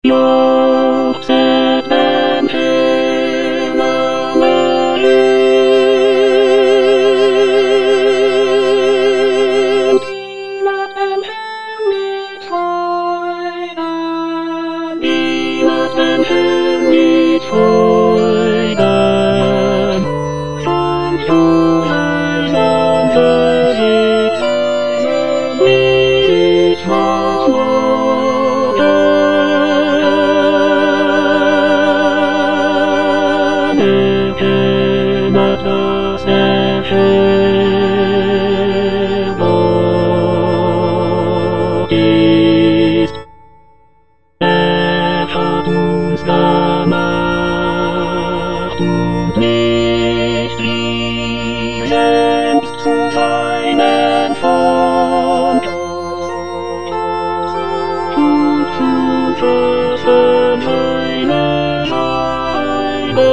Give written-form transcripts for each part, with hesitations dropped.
Joseph ben Hillel, laat hem niet gooien, laat hem niet gooien, van joy van gezicht, niet dat was der Gebot ist. Hat uns gemacht und nicht lieb selbst zu seinen Fond und zu treffen seine Leibe.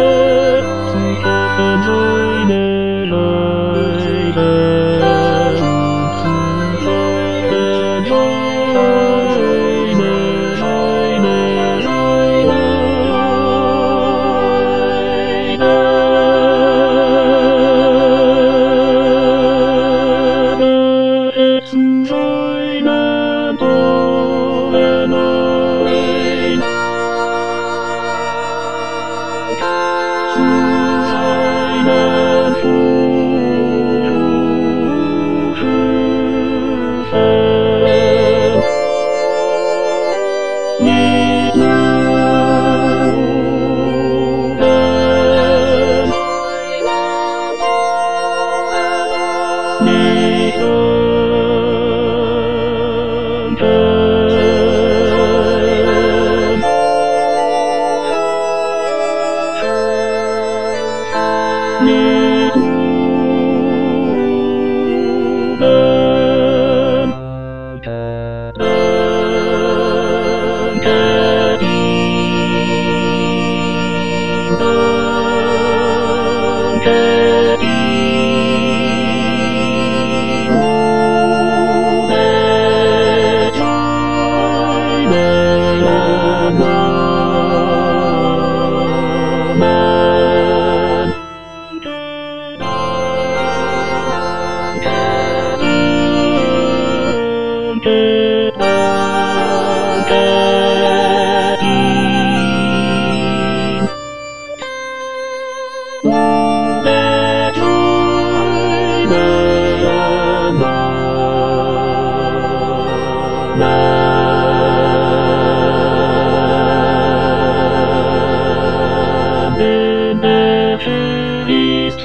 Ist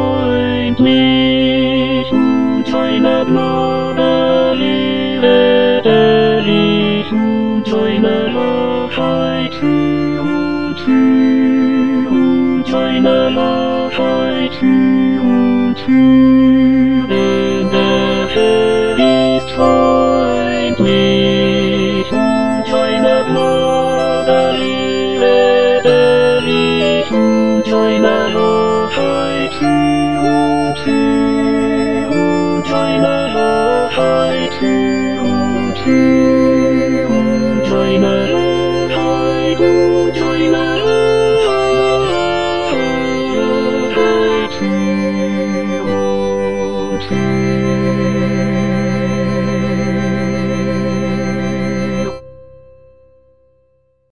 freundlich und seiner Gnade lieblich und seiner Wahrheit und seiner Wahrheit denn der Herr ist freundlich und seiner Gnade lieblich und seiner Wahrheit und seiner Wahrheit